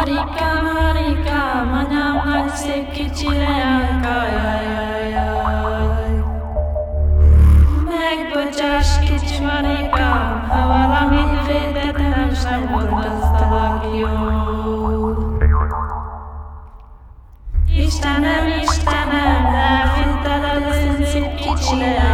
Marika, Marika, anyám nagy szép kicsi leányka, jaj. Megbocsáss, kicsi Marikám, ha valamit vétettem, sem hordoztalak jól. Istenem, Istenem, elvitted az én szép kicsi leányka,